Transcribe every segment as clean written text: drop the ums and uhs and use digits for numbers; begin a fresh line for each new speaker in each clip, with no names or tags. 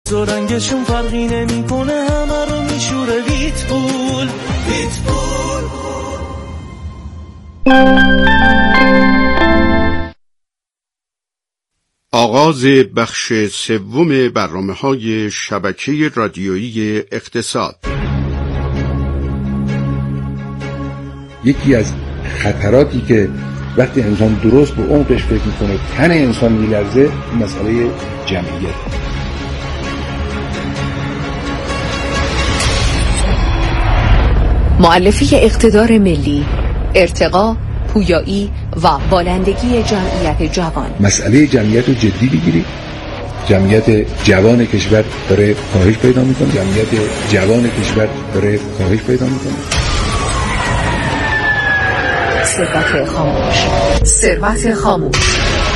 و رنگشون فرقی نمیکنه، همه رو میشوره ویتبول.
آغاز بخش سوم برنامه‌های شبکه رادیویی اقتصاد.
یکی از خطراتی که وقتی انسان درست به عمقش فکر میکنه تن انسان میلرزه، مسئله جمعیت.
مؤلفه اقتدار ملی، ارتقا، پویایی و بالندگی جمعیت جوان.
مسئله جمعیت رو جدی بگیرید. جمعیت جوان کشور داره کاهش پیدا میکنه.
ثروت خاموش.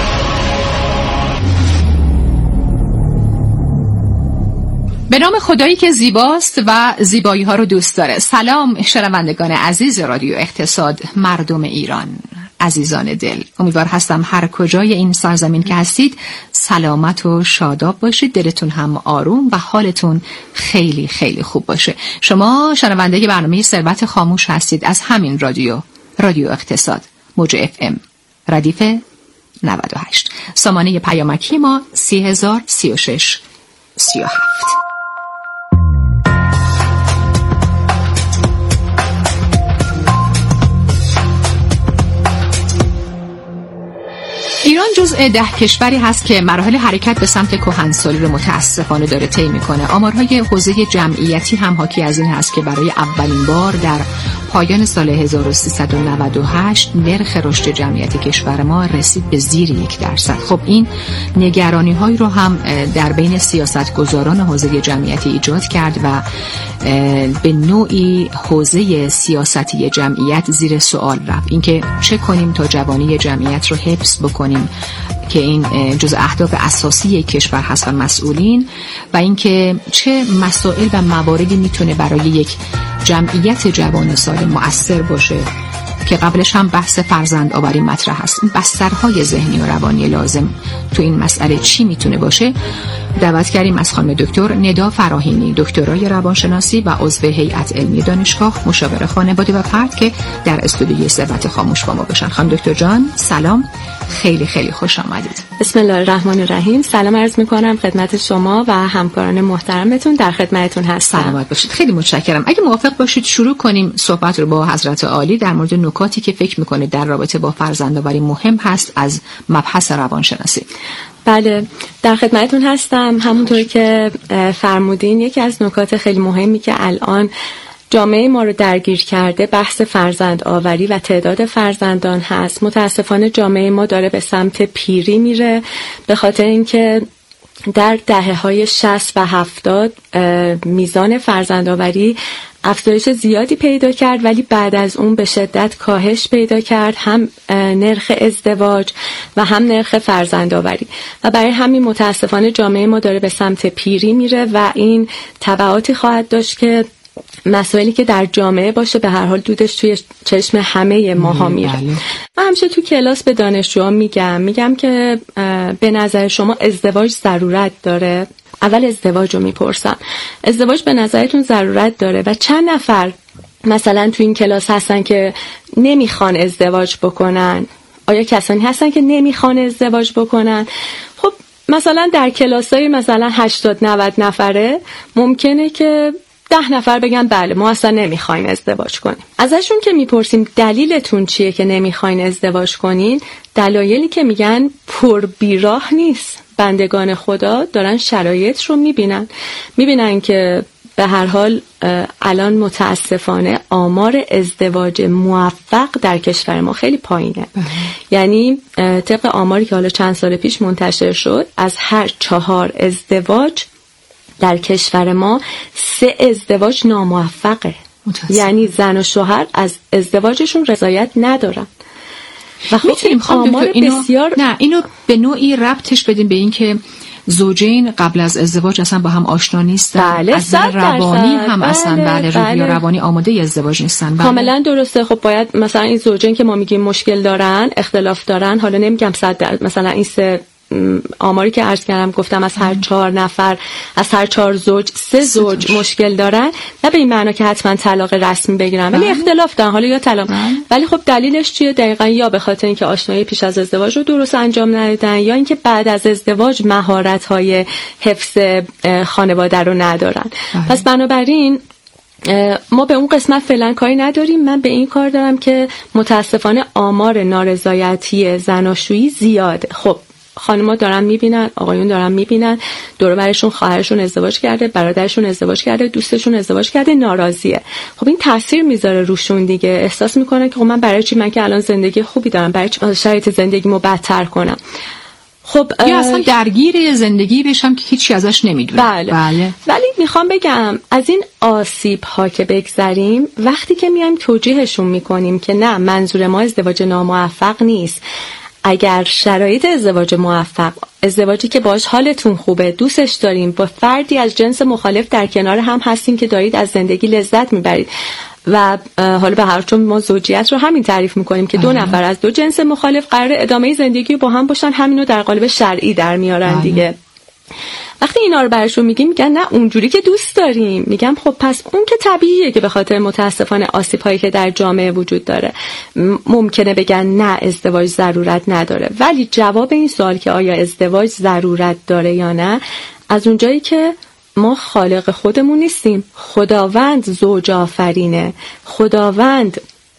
به نام خدایی که زیباست و زیبایی ها رو دوست داره. سلام شنوندگان عزیز رادیو اقتصاد، مردم ایران، عزیزان دل. امیدوار هستم هر کجای این سرزمین که هستید سلامت و شاداب باشید، دلتون هم آروم و حالتون خیلی خیلی خوب باشه. شما شنونده برنامه ثروت خاموش هستید از همین رادیو اقتصاد، موج FM ردیف 98. سامانه پیامکی ما 3036 37. ایران جزء 10 کشوری هست که مراحل حرکت به سمت کهنسالی رو متاسفانه داره طی میکنه. آمارهای حوزه جمعیتی هم حاکی از این هست که برای اولین بار در پایان سال 1398 نرخ رشد جمعیت کشور ما رسید به زیر 1%. خب این نگرانی هایی رو هم در بین سیاستگزاران حوزه جمعیتی ایجاد کرد و به نوعی حوزه سیاستی جمعیت زیر سوال رفت. اینکه چه کنیم تا جوانی جمعیت رو حفظ بکنیم که این جزء اهداف اساسی کشور هست و مسئولین، و اینکه چه مسائل و مواردی میتونه برای یک جمعیت جوان سالم مؤثر باشه که قبلش هم بحث فرزند آوری مطرح هست. این بسترهای ذهنی و روانی لازم تو این مسئله چی میتونه باشه؟ دعوت کردیم از خانم دکتر ندا فراهینی، دکترای روانشناسی و عضو هیئت علمی دانشگاه، مشاور خانواده و فرد، که در استودیوی ثروت خاموش با ما باشن. خانم دکتر جان سلام، خیلی خیلی خوش آمدید.
بسم الله الرحمن الرحیم. سلام عرض میکنم خدمت شما و همکاران محترمتون، در خدمتتون هستم.
سلامت باشید. خیلی متشکرم. اگه موافق باشید شروع کنیم صحبت رو با حضرت عالی در مورد نکاتی که فکر میکنید در رابطه با فرزندآوری مهم هست از مبحث روانشناسی.
بله، در خدمتتون هستم. همونطوری که فرمودین، یکی از نکات خیلی مهمی که الان جامعه ما رو درگیر کرده بحث فرزند آوری و تعداد فرزندان هست. متاسفانه جامعه ما داره به سمت پیری میره، به خاطر اینکه در دهه‌های 60 و 70 میزان فرزندآوری افزایش زیادی پیدا کرد، ولی بعد از اون به شدت کاهش پیدا کرد، هم نرخ ازدواج و هم نرخ فرزندآوری، و برای همین متاسفانه جامعه ما داره به سمت پیری میره و این تبعاتی خواهد داشت که مسائلی که در جامعه باشه به هر حال دودش توی چشم همه ماها میره. من همیشه تو کلاس به دانشجوها میگم که به نظر شما ازدواج ضرورت داره؟ اول ازدواج رو میپرسم. ازدواج به نظرتون ضرورت داره؟ و چند نفر مثلا تو این کلاس هستن که نمیخوان ازدواج بکنن؟ آیا کسانی هستن که نمیخوان ازدواج بکنن؟ خب مثلا در کلاسای مثلا 80-90 نفره ممکنه که 10 نفر بگن بله ما اصلا نمیخوایم ازدواج کنیم. ازشون که میپرسیم دلیلتون چیه که نمیخواین ازدواج کنین، دلایلی که میگن پر بیراه نیست. بندگان خدا دارن شرایط رو میبینن که به هر حال الان متاسفانه آمار ازدواج موفق در کشور ما خیلی پایینه. یعنی طبق آماری که حالا چند سال پیش منتشر شد، از هر 4 ازدواج در کشور ما 3 ازدواج ناموفقه. یعنی زن و شوهر از ازدواجشون رضایت ندارن. و خب
میتونیم اینو به نوعی ربطش بدیم به این که زوجین قبل از ازدواج اصلا با هم آشنا نیستن.
بله،
از روانی هم اصلا روحی و روانی آماده ازدواج نیستن.
کاملا درسته. خب باید مثلا این زوجین که ما میگیم مشکل دارن، اختلاف دارن، حالا نمیگم 100%، مثلا این 3 آماری که عرض کردم گفتم از هر 4 نفر از هر 4 زوج 3 زوج مشکل دارن، نه به این معنا که حتما طلاق رسمی بگیرن، ولی اختلاف دارن، حالا یا طلاق، ولی خب دلیلش چیه؟ دقیقاً یا به خاطر اینکه آشنایی پیش از ازدواج رو درست انجام ندادن، یا اینکه بعد از ازدواج مهارت‌های حفظ خانواده رو ندارن. پس بنابراین ما به اون قسمت فعلا کاری نداریم. من به این کار دارم که متاسفانه آمار نارضایتی زناشویی زیاده. خب خانم‌ها دارن میبینن، آقایون دارن میبینن دور و برشون خواهرشون ازدواج کرده، برادرشون ازدواج کرده، دوستشون ازدواج کرده، ناراضیه. خب این تاثیر میذاره روشون دیگه، احساس میکنن که خب من برای چی، من که الان زندگی خوبی دارم، برای چی شرایط زندگیمو بدتر کنم؟ خب
یا اصلا درگیر زندگی بشم که هیچی ازش نمیدونم.
بله. ولی میخوام بگم از این آسیب ها که بگذریم، وقتی که میایم توجیهشون میکنیم که نه منظور ما ازدواج ناموفق نیست، اگر شرایط ازدواج موفق، ازدواجی که باش حالتون خوبه، دوستش داریم، با فردی از جنس مخالف در کنار هم هستین که دارید از زندگی لذت میبرید و حالا به هر چون ما زوجیت رو همین تعریف میکنیم که 2 نفر از 2 جنس مخالف قرار ادامه زندگی با هم باشن، همینو در قالب شرعی در میارن دیگه. وقتی اینا رو براشون میگیم میگن نه اونجوری که دوست داریم. میگم خب پس اون که طبیعیه که به خاطر متاسفانه آسیب‌هایی که در جامعه وجود داره ممکنه بگن نه ازدواج ضرورت نداره. ولی جواب این سوال که آیا ازدواج ضرورت داره یا نه، از اونجایی که ما خالق خودمون نیستیم، خداوند زوج آفرینه، خداوند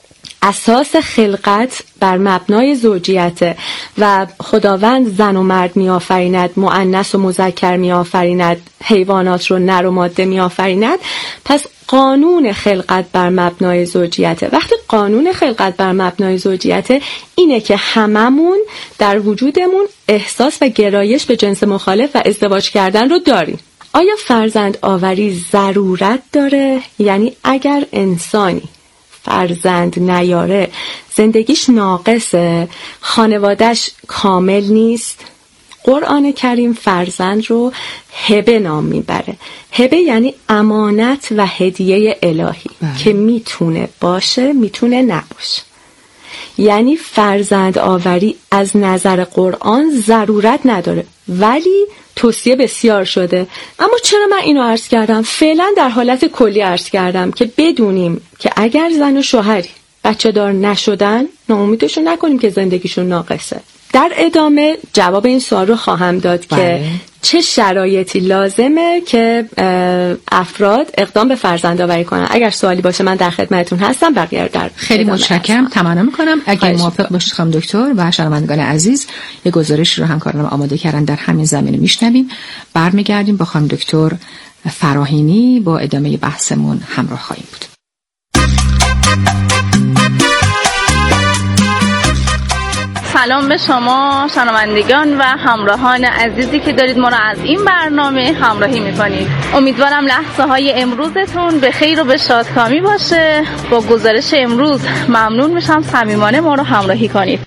اساس خلقت بر مبنای زوجیته و خداوند زن و مرد می آفریند، مؤنث و مذکر می آفریند، حیوانات رو نر و ماده می آفریند. پس قانون خلقت بر مبنای زوجیته. وقتی قانون خلقت بر مبنای زوجیته اینه که هممون در وجودمون احساس و گرایش به جنس مخالف و ازدواج کردن رو داریم. آیا فرزند آوری ضرورت داره؟ یعنی اگر انسانی فرزند نیاره زندگیش ناقصه، خانوادهش کامل نیست. قرآن کریم فرزند رو هبه نام میبره. هبه یعنی امانت و هدیه الهی که میتونه باشه میتونه نباشه. یعنی فرزند آوری از نظر قرآن ضرورت نداره، ولی توصیه بسیار شده. اما چرا من اینو عرض کردم؟ فعلا در حالت کلی عرض کردم که بدونیم که اگر زن و شوهری بچه دار نشدن ناامیدشون نکنیم که زندگیشون ناقصه. در ادامه جواب این سوال رو خواهم داد که چه شرایطی لازمه که افراد اقدام به فرزندآوری کنن. اگر سوالی باشه من در خدمتتون هستم. بقیه در
خیلی متشکرم. تمنا می‌کنم اگه موافق باشید خانم دکتر و شنوندگان عزیز، یه گزارش رو همکارانم آماده کردن در همین زمینه میشنویم. برمیگردیم با خانم دکتر فراهینی با ادامه بحثمون همراه خواهیم بود.
سلام به شما شنوندگان و همراهان عزیزی که دارید ما را از این برنامه همراهی میکنید. امیدوارم لحظه های امروزتون به خیر و به شادکامی باشه. با گزارش امروز ممنون میشم صمیمانه ما رو همراهی کنید.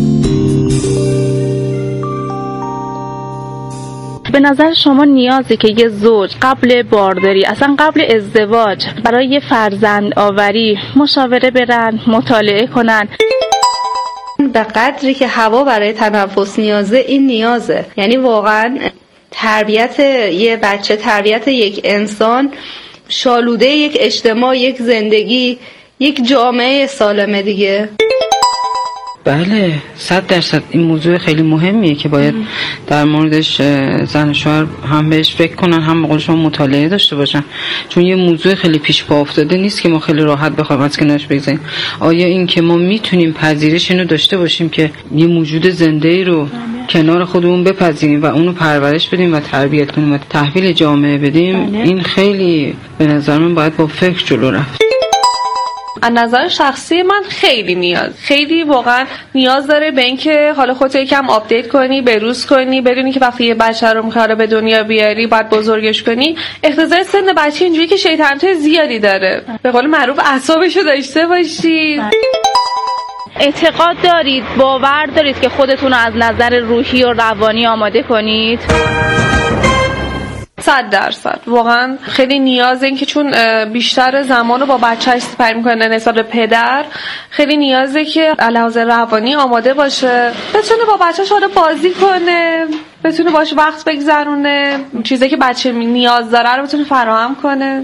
به نظر شما نیازی که یه زوج قبل بارداری، اصلا قبل ازدواج، برای فرزند آوری مشاوره برن، مطالعه کنن؟
به قدری که هوا برای تنفس نیازه، این نیازه. یعنی واقعا تربیت یه بچه، تربیت یک انسان، شالوده یک اجتماع، یک زندگی، یک جامعه سالمه دیگه.
بله 100% این موضوع خیلی مهمیه که باید در موردش زن و شوهر هم بهش فکر کنن، هم به قول شما مطالعه داشته باشن، چون یه موضوع خیلی پیش پا افتاده نیست که ما خیلی راحت بخوایم از کنارش بگذاریم. آیا این که ما میتونیم پذیرش اینو داشته باشیم که یه موجود زنده‌ای رو کنار خودمون بپذیریم و اونو پرورش بدیم و تربیت کنیم و تحویل جامعه بدیم، این خیلی به نظر من باید با فکر جلو رفت.
از نظر شخصی من خیلی واقعا نیاز داره به اینکه حالا خودت یکم آپدیت کنی، بروز کنی، بدونی که وقتی یه بچه رو می‌خوای به دنیا بیاری باید بزرگش کنی. اختزال سن بچه اینجوری که شیطنتای زیادی داره، به قول معروف اعصابشو داشته باشید.
اعتقاد دارید، باور دارید که خودتون رو از نظر روحی و روانی آماده کنید؟
100% واقعا خیلی نیازه، این که چون بیشتر زمان رو با بچه‌اش سپری میکنه نسبت به پدر، خیلی نیازه که علاوه روانی آماده باشه، بتونه با بچه‌ش بازی کنه، بتونه باشه وقت بگذرونه، چیزی که بچه نیاز داره رو بتونه فراهم کنه.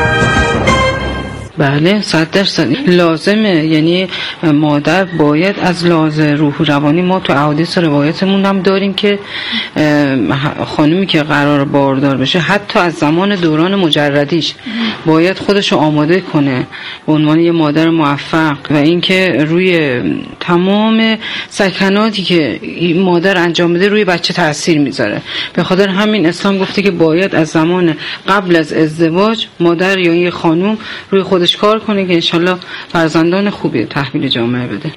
بله 100% لازمه. یعنی مادر باید از لحاظ روح و روانی، ما تو احادیث روایتمون هم داریم که خانمی که قرار باردار بشه حتی از زمان دوران مجردیش باید خودشو آماده کنه به عنوان یه مادر موفق، و اینکه روی تمام سکناتی که مادر انجام بده روی بچه تاثیر میذاره. به خاطر همین اسلام گفته که باید از زمان قبل از ازدواج مادر یا یه خانوم روی خودش کار کنه که انشالله فرزندان خوبی تحویل جامعه بده.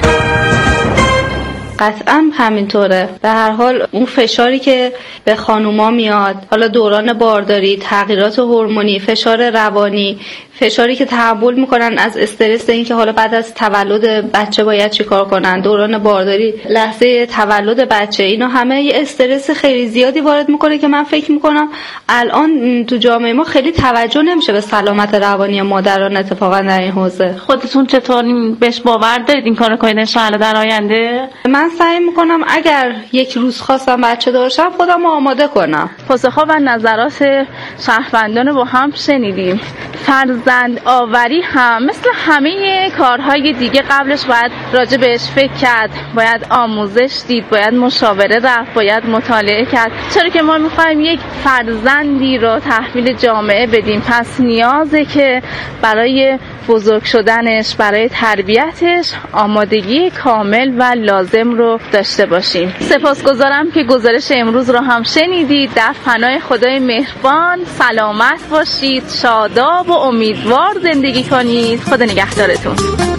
قطعا همینطوره. به هر حال اون فشاری که به خانوما میاد، حالا دوران بارداری، تغییرات هورمونی، فشار روانی، فشاری که تحمل میکنن از استرس، این که حالا بعد از تولد بچه باید چیکار کنن، دوران بارداری، لحظه تولد بچه، اینا همه یه استرس خیلی زیادی وارد میکنه که من فکر میکنم الان تو جامعه ما خیلی توجه نمیشه به سلامت روانی مادران اتفاقا در این حوزه.
خودتون چطور بهش باور دارید این کارو کنید ان شاءالله در آینده؟
من سعی میکنم اگر یک روز خواستم بچه داشتم خودم آماده کنم.
پاسخ‌ها و نظرات شهروندان رو با هم شنیدیم. فرزند آوری هم مثل همه کارهای دیگه قبلش باید راجع بهش فکر کرد، باید آموزش دید، باید مشاوره رفت، باید مطالعه کرد، چرا که ما میخوایم یک فرزندی رو تحویل جامعه بدیم. پس نیازه که برای بزرگ شدنش، برای تربیتش آمادگی کامل و لازم رو داشته باشیم. سپاسگزارم که گزارش امروز رو هم شنیدید. در پناه خدای مهربان سلامت باشید، شاداب و امیدوار زندگی کنید. خدا نگهدارتون.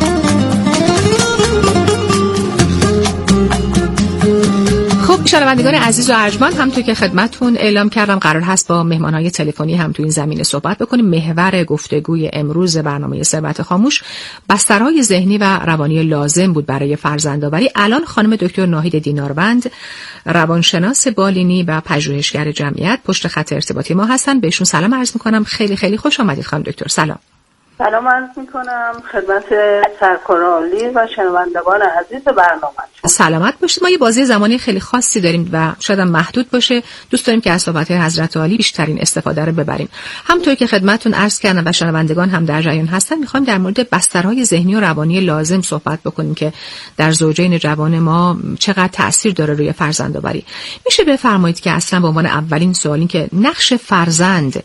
خب شنوندگان عزیز و ارجمند، همونطور که خدمتتون اعلام کردم قرار هست با مهمانهای تلفنی هم تو این زمینه صحبت بکنیم. محور گفتگوی امروز برنامه ثروت خاموش بسترهای ذهنی و روانی لازم بود برای فرزندآوری. الان خانم دکتر ناهید دیناروند، روانشناس بالینی و پژوهشگر جمعیت، پشت خط ارتباطی ما هستن. بهشون سلام عرض میکنم. خیلی خیلی خوش آمدید خانم دکتر. سلام.
سلام عرض میکنم خدمت سرکار عالی و شنوندگان عزیز برنامه.
سلامت باشید. ما یه بازی زمانی خیلی خاصی داریم و شاید هم محدود باشه. دوست داریم که از صحبت حضرت عالی بیشترین استفاده رو ببریم. همونطور که خدمتتون عرض کردم و شنوندگان هم در جریان هستن، میخوایم در مورد بسترهای ذهنی و روانی لازم صحبت بکنیم که در زوجین جوان ما چقدر تأثیر داره روی فرزندآوری. میشه بفرمایید که اصلا به عنوان اولین سوال این که نقش فرزند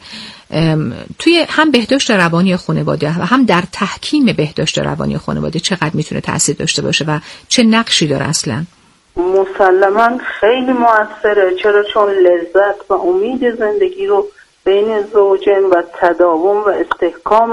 توی هم بهداشت روانی خانواده و هم در تحکیم بهداشت روانی خانواده چقدر میتونه تأثیر داشته باشه و چه نقشی داره اصلا؟
مسلماً خیلی موثره. چرا؟ چون لذت و امید زندگی رو بین زوجین و تداوم و استحکام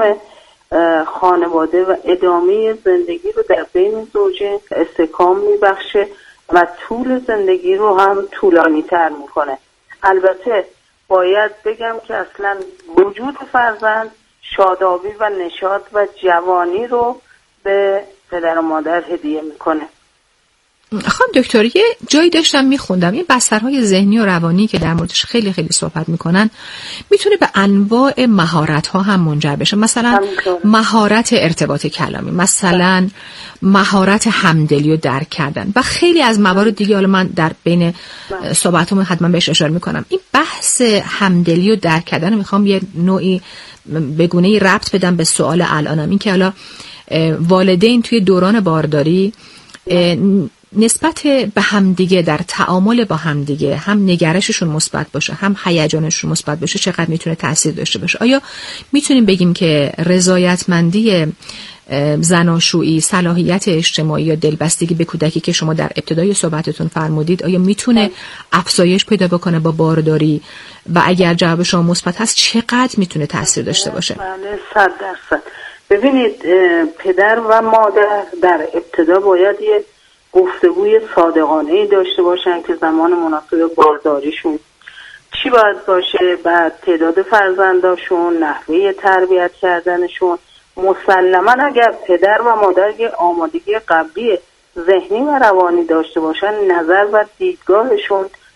خانواده و ادامه زندگی رو در بین زوجین استحکام میبخشه و طول زندگی رو هم طولانی تر میکنه. البته باید بگم که اصلا وجود فرزند شادابی و نشاط و جوانی رو به پدر و مادر هدیه میکنه.
خانم دکتر، یه جایی داشتم میخوندم این بسترهای ذهنی و روانی که در موردش خیلی خیلی صحبت میکنن میتونه به انواع مهارت‌ها هم منجر بشه. مثلا مهارت ارتباط کلامی، مثلا مهارت همدلی و درک کردن و خیلی از موارد دیگه. حالا من در بین صحبتمون حتما بهش اشاره میکنم. این بحث همدلی و درک کردن رو میخوام یه نوعی به گونه‌ای ربط بدم به سوال الانم، این که حالا والدین توی دوران بارداری نسبت به همدیگه در تعامل با همدیگه هم نگرششون مثبت باشه هم هیجانشون مثبت باشه چقدر میتونه تاثیر داشته باشه؟ آیا میتونیم بگیم که رضایتمندی زناشویی، صلاحیت اجتماعی یا دلبستگی به کودکی که شما در ابتدای صحبتتون فرمودید آیا میتونه افزایش پیدا بکنه با بارداری و اگر جواب شما مثبت هست چقدر میتونه تاثیر داشته باشه؟
بله 100%. ببینید پدر و مادر در ابتدا باید یه گفتگوی صادقانه‌ای داشته باشن که زمان مناسب بارداریشون چی باید باشه، بعد تعداد فرزنداشون، نحوه تربیت کردنشون. مسلماً اگر پدر و مادر یه آمادگی قبلی ذهنی و روانی داشته باشن، نظر و دیدگاهشون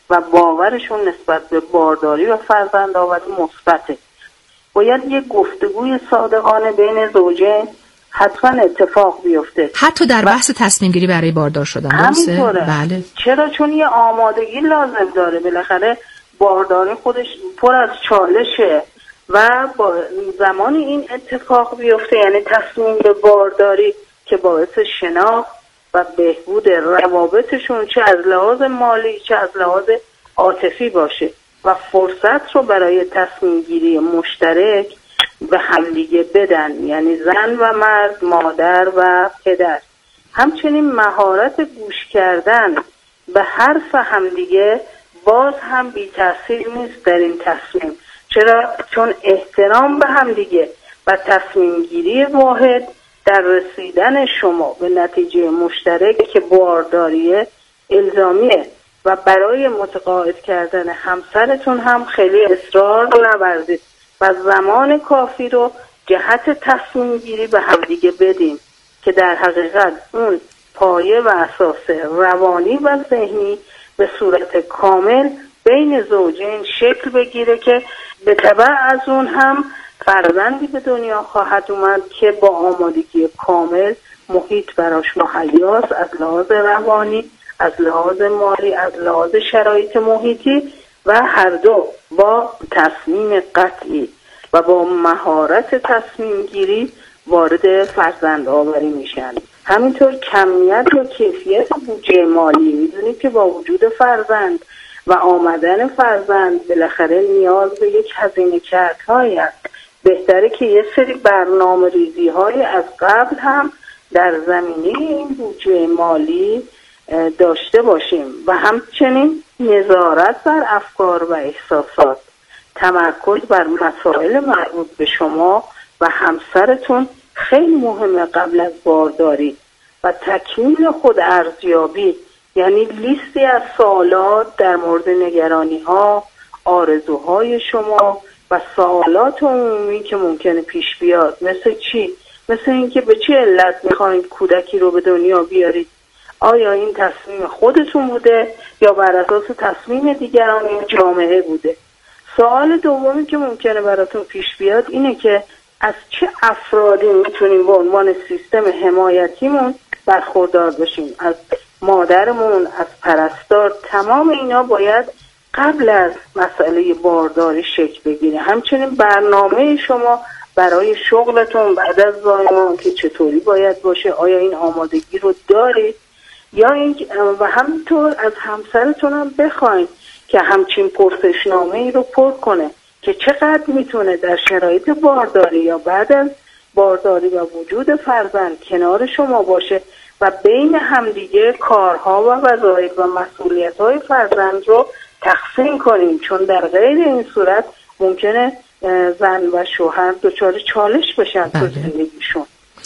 و باورشون نسبت به بارداری و فرزندآوری مثبته. باید یک گفتگوی صادقانه بین زوجین حتما اتفاق بیفته،
حتی در بحث تصمیم گیری برای باردار شدن.
همینطوره.
بله.
چرا؟ چون یه آمادگی لازم داره. بالاخره بارداری خودش پر از چالشه و با زمان این اتفاق بیفته، یعنی تصمیم به بارداری که باعث شناخت و بهبود روابطشون چه از لحاظ مالی چه از لحاظ عاطفی باشه و فرصت رو برای تصمیم گیری مشترک به همدیگه بدن، یعنی زن و مرد، مادر و پدر. همچنین مهارت گوش کردن به حرف همدیگه باز هم بی تأثیر نیست در این تصمیم. چرا؟ چون احترام به همدیگه و تصمیم گیری واحد در رسیدن شما به نتیجه مشترک که بارداریه الزامیه و برای متقاعد کردن همسرتون هم خیلی اصرار نورزید و زمان کافی رو جهت تصمیم گیری به همدیگه بدین که در حقیقت اون پایه و اساس روانی و ذهنی به صورت کامل بین زوجین شکل بگیره که به تبع از اون هم فرزندی به دنیا خواهد اومد که با آمادگی کامل محیط براش مهیاست، از لحاظ روانی، از لحاظ مالی، از لحاظ شرایط محیطی و هر دو با تصمیم قطعی و با مهارت تصمیم گیری وارد فرزند آوری میشن. همینطور کمیت و کیفیت بودجه مالی، میدونید که با وجود فرزند و آمدن فرزند بالاخره نیاز به یک هزینه کردهایی است. بهتره که یه سری برنامه ریزی های از قبل هم در زمینه این بودجه مالی داشته باشیم و همچنین نظارت بر افکار و احساسات، تمرکز بر مسائل مربوط به شما و همسرتون خیلی مهمه قبل از بارداری و تکمیل خود ارزیابی، یعنی لیستی از سوالات در مورد نگرانی ها، آرزوهای شما و سوالات عمومی که ممکنه پیش بیاد. مثل چی؟ مثل اینکه به چه علت میخواید کودکی رو به دنیا بیارید؟ آیا این تصمیم خودتون بوده یا بر اساس تصمیم دیگران یا جامعه بوده؟ سوال دومی که ممکنه براتون پیش بیاد اینه که از چه افرادی میتونیم به عنوان سیستم حمایتیمون برخوردار بشیم؟ از مادرمون، از پرستار. تمام اینا باید قبل از مسئله بارداری شکل بگیره. همچنین برنامه شما برای شغلتون بعد از زایمان که چطوری باید باشه، آیا این آمادگی رو دارید؟ یا این و همینطور از همسرتون هم بخواید که همچین پرسشنامه‌ای رو پر کنه که چقدر میتونه در شرایط بارداری یا بعد از بارداری و وجود فرزند کنار شما باشه و بین همدیگه کارها و وظایف و مسئولیت‌های فرزند رو تقسیم کنیم، چون در غیر این صورت ممکنه زن و شوهر دچار چالش بشن تو زندگیشون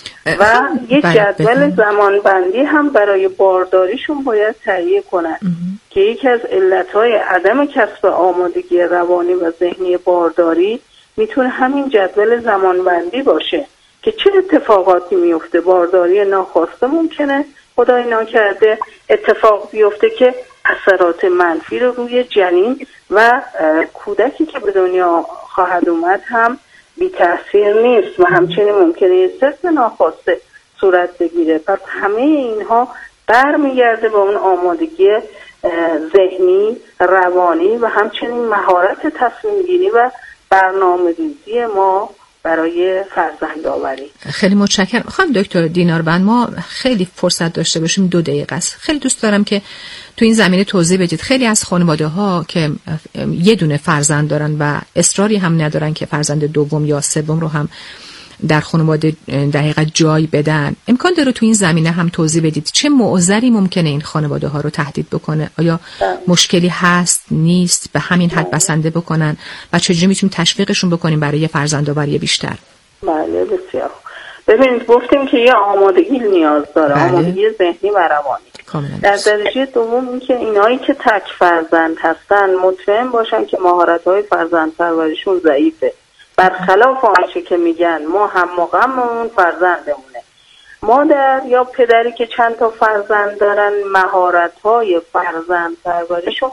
و یک جدول زمانبندی هم برای بارداریشون باید تهیه کنن که یکی از علتهای عدم کسب آمادگی روانی و ذهنی بارداری میتونه همین جدول زمانبندی باشه که چه اتفاقاتی میفته. بارداری ناخواسته ممکنه خدای ناکرده اتفاق بیفته که اثرات منفی رو روی جنین و کودکی که به دنیا خواهد اومد هم بی تأثیر نیست و همچنین ممکنه سقط ناخواسته صورت بگیره. پس همه اینها برمیگرده به اون آمادگی ذهنی، روانی و همچنین مهارت تصمیم گیری و برنامه‌ریزی ما برای فرزند آوری.
خیلی متشکرم. خانم دکتر دیناربند، ما خیلی فرصت داشته باشیم 2 دقیقه است. خیلی دوست دارم که تو این زمینه توضیح بدید. خیلی از خانواده‌ها که یه دونه فرزند دارن و اصراری هم ندارن که فرزند دوم یا سوم رو هم در خانواده دقیقاً جای بدن، امکان داره تو این زمینه هم توضیح بدید چه معضلی ممکنه این خانواده‌ها رو تهدید بکنه؟ آیا مشکلی هست، نیست، به همین حد بسنده بکنن و چجوری میتونیم تشویقشون بکنیم برای فرزندآوری بیشتر؟
بله بسیار. ببینید گفتیم که یه آمادگی نیاز داره، آمادگی ذهنی و روانی. در درجه دوم این که اینایی که تک فرزند هستن مطمئن باشن که مهارت‌های فرزندپروریشون ضعیفه. برخلاف آنچه که میگن ما هم مقاممون فرزندمونه. مادر یا پدری که چند تا فرزند دارن مهارت‌های فرزندپروریشون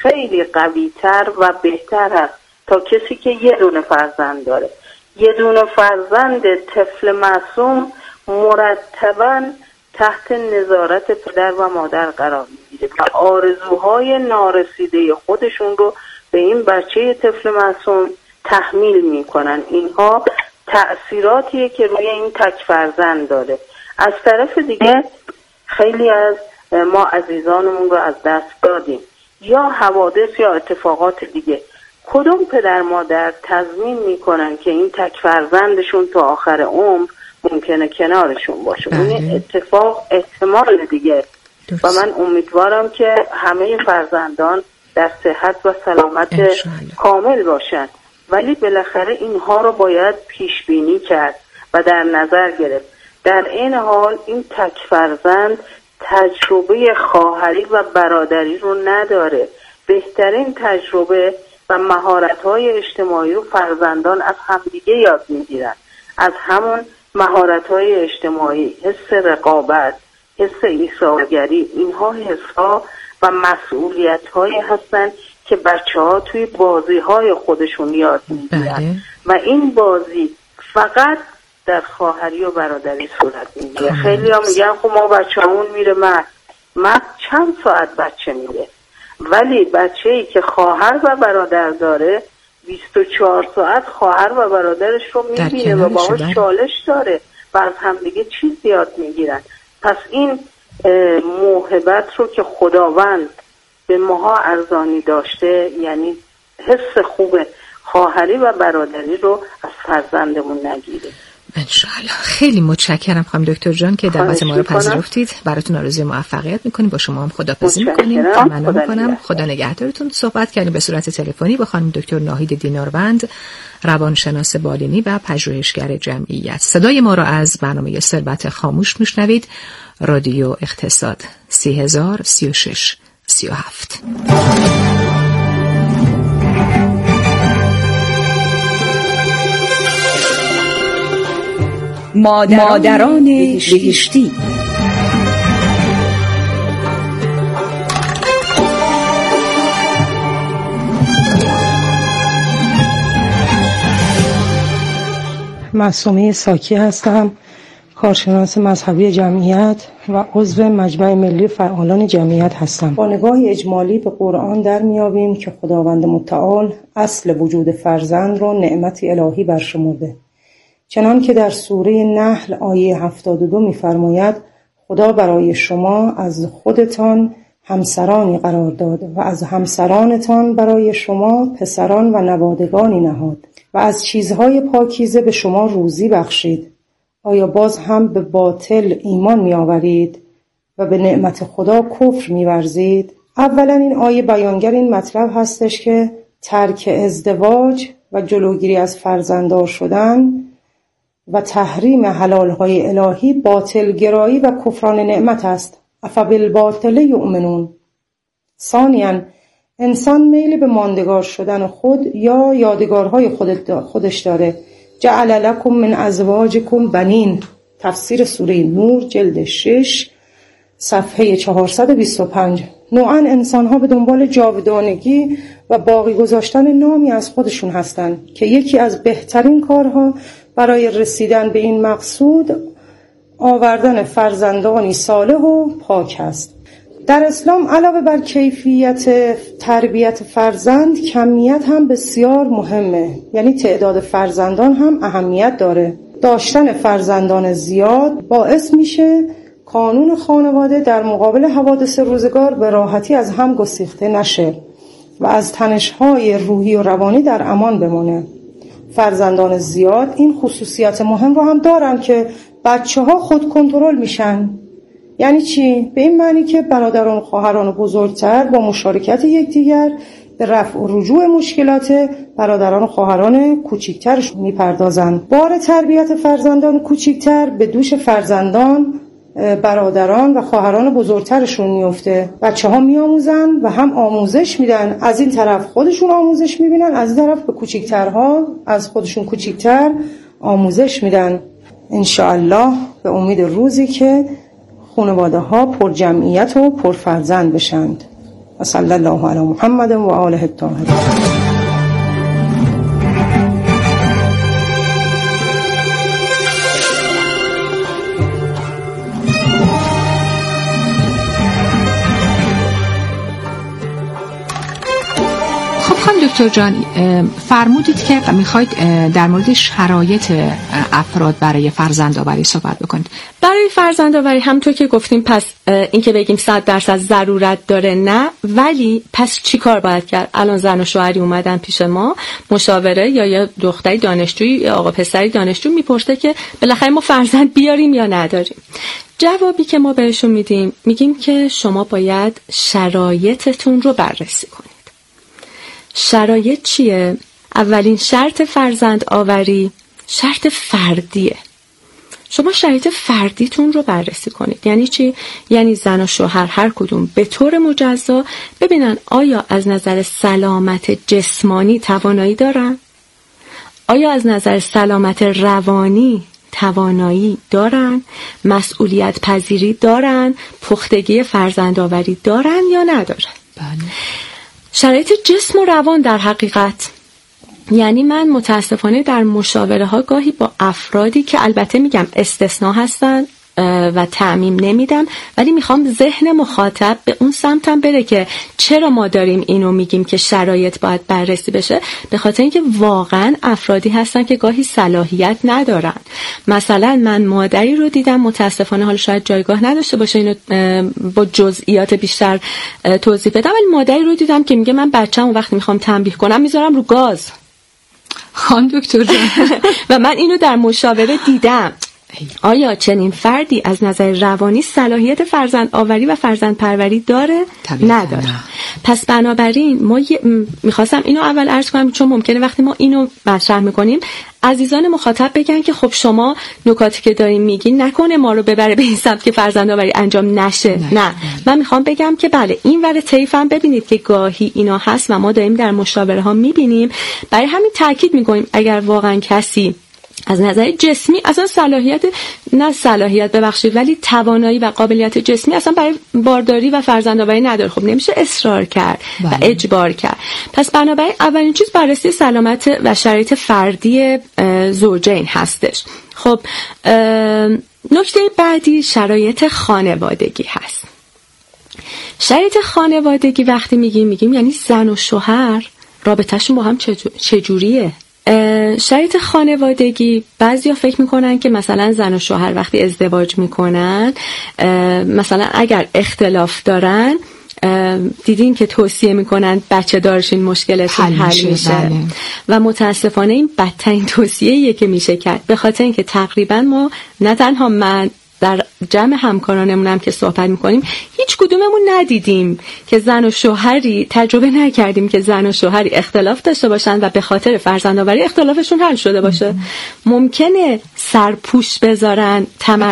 خیلی قوی‌تر و بهتر هست تا کسی که یه دونه فرزند داره. یه دونه فرزند طفل معصوم مرتباً تحت نظارت پدر و مادر قرار میگیره و آرزوهای نارسیده خودشون رو به این بچه طفل معصوم تحمیل میکنن. اینها تأثیراتیه که روی این تک فرزند داره. از طرف دیگه خیلی از ما عزیزانمون رو از دست دادیم، یا حوادث یا اتفاقات دیگه. کدوم پدر مادر تضمین میکنن که این تک فرزندشون تا آخر عمر ممکنه کنارشون باشه؟ این اتفاق احتمال دیگه و من امیدوارم که همه فرزندان در صحت و سلامت کامل باشن، ولی بالاخره اینها رو باید پیش بینی کرد و در نظر گرفت. در این حال این تک فرزند تجربه خواهری و برادری رو نداره. بهترین تجربه و مهارت‌های اجتماعی رو فرزندان از همدیگه یاد می‌گیرن، از همون مهارت‌های اجتماعی، حس رقابت، حس ایثارگری. اینها حس‌ها و مسئولیت‌هایی هستن که بچه‌ها توی بازی‌های خودشون یاد می‌گیرن و این بازی فقط در خواهری و برادری صورت میگیره. خیلی ها میگن خب ما بچه‌مون میره مرد چند ساعت بچه میره، ولی بچه‌ای که خواهر و برادر داره 24 ساعت خواهر و برادرش رو میبینه و باهاش چالش داره و از همدیگه چیز یاد میگیرن. پس این موهبت رو که خداوند به ماها ارزانی داشته، یعنی حس خوب خواهری و برادری رو از فرزندمون نگیریم.
انشاءالله. خیلی متشکرم خانم دکتر جان که دعوت ما رو پذیرفتید. براتون آرزوی موفقیت میکنیم. با شما هم خداحافظی میکنیم. ممنون میکنم. خدا نگهدارتون. صحبت کردیم به صورت تلفنی با خانم دکتر ناهید دیناروند، روانشناس بالینی و پژوهشگر جمعیت. صدای ما رو از برنامه ثروت خاموش میشنوید. رادیو اقتصاد 3036 37.
مادران بهشتی.
معصومه ساکی هستم، کارشناس مذهبی جمعیت و عضو مجمع ملی فعالان جمعیت هستم. با نگاه اجمالی به قرآن در میابیم که خداوند متعال اصل وجود فرزند را نعمتی الهی برشمرده، چنان که در سوره نحل آیه 72 می‌فرماید خدا برای شما از خودتان همسرانی قرار داد و از همسرانتان برای شما پسران و نوادگانی نهاد و از چیزهای پاکیزه به شما روزی بخشید. آیا باز هم به باطل ایمان می‌آورید و به نعمت خدا کفر می‌ورزید؟ اولا این آیه بیانگر این مطلب هستش که ترک ازدواج و جلوگیری از فرزنددار شدن و تحریم حلال‌های الهی باطلگرایی و کفران نعمت است. افبالباطل یؤمنون. ثانیاً انسان میل به ماندگار شدن خود یا یادگارهای خودش داره. جعل لکم من ازواجکم بنین. تفسیر سوره نور جلد 6 صفحه 425. نوعاً انسان‌ها به دنبال جاودانگی و باقی گذاشتن نامی از خودشون هستند که یکی از بهترین کارها برای رسیدن به این مقصود آوردن فرزندانی صالح و پاک است. در اسلام علاوه بر کیفیت تربیت فرزند، کمیت هم بسیار مهمه، یعنی تعداد فرزندان هم اهمیت داره. داشتن فرزندان زیاد باعث میشه کانون خانواده در مقابل حوادث روزگار به راحتی از هم گسیخته نشه و از تنش‌های روحی و روانی در امان بمونه. فرزندان زیاد این خصوصیت مهم رو هم دارن که بچه‌ها خود کنترل میشن. یعنی چی؟ به این معنی که برادران و خواهران بزرگتر با مشارکت یکدیگر به رفع و رجوع مشکلات برادران و خواهران کوچکترشون میپردازن. بار تربیت فرزندان کوچکتر به دوش فرزندان، برادران و خواهران بزرگترشون میفته. بچه‌ها میآموزن و هم آموزش میدن. از این طرف خودشون آموزش میبینن، از این طرف به کوچکترها از خودشون کوچکتر آموزش میدن. انشاءالله به امید روزی که خانواده‌ها پر جمعیت و پر فرزند بشند. و صلی الله علی محمد و آله الطاهرین.
دکتر جان، فرمودید که میخواید در مورد شرایط افراد برای فرزندآوری صحبت بکنید.
برای فرزندآوری همونطور که گفتیم، پس این که بگیم 100% ضرورت داره نه، ولی پس چی کار باید کرد؟ الان زن و شوهری اومدن پیش ما مشاوره، یا دختری دانشجویی یا آقا پسری دانشجو میپرسه که بالاخره ما فرزند بیاریم یا نداریم. جوابی که ما بهشون میگیم که شما باید شرایطتون رو بررسی کنید. شرایط چیه؟ اولین شرط فرزند آوری شرط فردیه. شما شرایط فردیتون رو بررسی کنید. یعنی چی؟ یعنی زن و شوهر هر کدوم به طور مجزا ببینن آیا از نظر سلامت جسمانی توانایی دارن؟ آیا از نظر سلامت روانی توانایی دارن؟ مسئولیت پذیری دارن؟ پختگی فرزندآوری دارن یا ندارن؟
بله.
شرایط جسم و روان در حقیقت، یعنی من متاسفانه در مشاوره ها گاهی با افرادی که البته میگم استثناء هستن و تعمیم نمیدم، ولی میخوام ذهن مخاطب به اون سمتم بره که چرا ما داریم اینو میگیم که شرایط باید بررسی بشه. به خاطر اینکه واقعا افرادی هستن که گاهی صلاحیت ندارن. مثلا من مادری رو دیدم، متاسفانه حالا شاید جایگاه نداشته باشه اینو با جزئیات بیشتر توضیح بدم، ولی مادری رو دیدم که میگه من بچه‌مو وقتی میخوام تنبیه کنم میذارم رو گاز.
خان دکتر جان
و من اینو در مشاوره دیدم. آیا چنین فردی از نظر روانی صلاحیت فرزند آوری و فرزند پروری داره؟ نداره. پس بنابراین ما میخواستم اینو اول عرض کنم، چون ممکنه وقتی ما اینو مطرح میکنیم عزیزان مخاطب بگن که خب شما نکاتی که دارین میگین نکنه ما رو ببره به این سمت که فرزند آوری انجام نشه. نه. من میخوام بگم که بله، این ور طیف هم ببینید که گاهی اینا هست و ما داریم در مشاوره ها میبینیم. برای همین تاکید میکنیم اگر واقعا کسی از نظر جسمی اصلا ولی توانایی و قابلیت جسمی اصلا برای بارداری و فرزندآوری نداره، خب نمیشه اصرار کرد و اجبار کرد. پس بنابراین اولین چیز بررسی سلامت و شرایط فردی زوجین هستش. خب نکته بعدی شرایط خانوادگی هست. شرایط خانوادگی وقتی میگیم یعنی زن و شوهر رابطهشون با هم چجوریه. شرایط خانوادگی بعضیا فکر میکنن که مثلا زن و شوهر وقتی ازدواج میکنن مثلا اگر اختلاف دارن دیدین که توصیه میکنن بچه دارشین مشکلتون حل میشه و متاسفانه این بدترین توصیه‌ایه که میشه کرد، به خاطر اینکه تقریبا ما نه تنها من در جمع همکارانمونم که صحبت میکنیم هیچ کدوممون ندیدیم که زن و شوهری تجربه نکردیم که زن و شوهری اختلاف داشته باشن و به خاطر فرزندآوری اختلافشون حل شده باشه. ممکنه سرپوش بذارن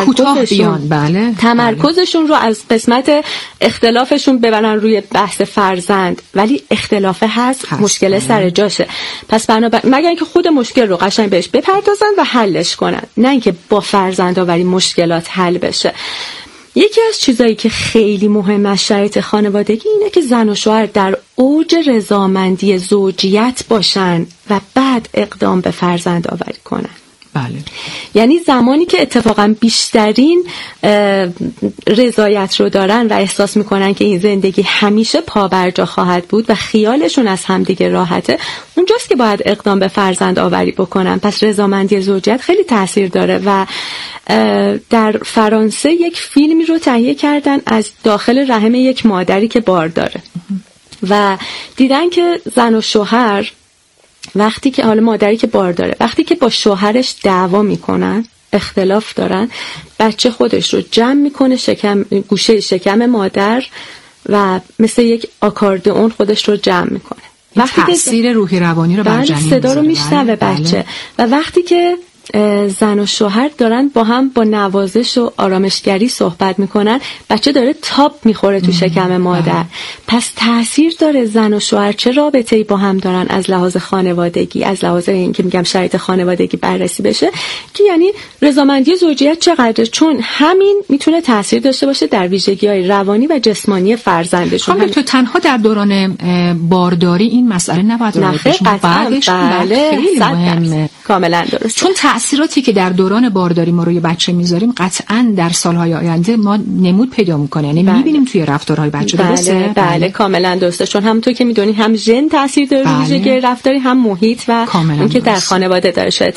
تمرکزشون رو از قسمت اختلافشون ببرن روی بحث فرزند، ولی اختلاف هست مشکل سر جاشه. پس بنابراین مگر اینکه خود مشکل رو قشنگ بهش بپردازن و حلش کنن، نه اینکه با فرزندآوری مشکلات حل بشه. یکی از چیزایی که خیلی مهم از شرایط خانوادگی اینه که زن و شوهر در اوج رضامندی زوجیت باشن و بعد اقدام به فرزندآوری کنن.
بله.
یعنی زمانی که اتفاقا بیشترین رضایت رو دارن و احساس میکنن که این زندگی همیشه پابرجا خواهد بود و خیالشون از همدیگه راحته، اونجاست که باید اقدام به فرزند آوری بکنن. پس رضامندی زوجیت خیلی تاثیر داره و در فرانسه یک فیلمی رو تهیه کردن از داخل رحم یک مادری که بار داره و دیدن که زن و شوهر وقتی که حالا مادری که بار داره وقتی که با شوهرش دعوا میکنن، اختلاف دارن، بچه خودش رو جمع میکنه گوشه شکم مادر و مثل یک آکاردئون خودش رو جمع میکنه.
وقتی تاثیر روحی روانی رو بر جنین
صدا رو میشنوه بچه و وقتی که زن و شوهر دارن با هم با نوازش و آرامشگری صحبت میکنن، بچه داره تاب میخوره تو شکم مادر. پس تأثیر داره زن و شوهر چه رابطه‌ای با هم دارن از لحاظ خانوادگی، از لحاظ این که میگم شرایط خانوادگی بررسی بشه که یعنی رضامندی زوجیت چقدره، چون همین میتونه تأثیر داشته باشه در ویژگی‌های روانی و جسمانی فرزندشون.
تو تنها در دوران بارداری این مسئله نباید بعدش خیلی مهمه.
کاملا درست.
چون تأثیراتی که در دوران بارداری ما روی بچه میذاریم قطعاً در سالهای آینده ما نمود پیدا میکنه، یعنی میبینیم توی رفتارهای بچه. درسته؟
بله کاملا درسته، چون همونطور که میدونی هم ژن تاثیر داره روی ویژگی رفتاری، هم محیط و اون که در خانواده داره شده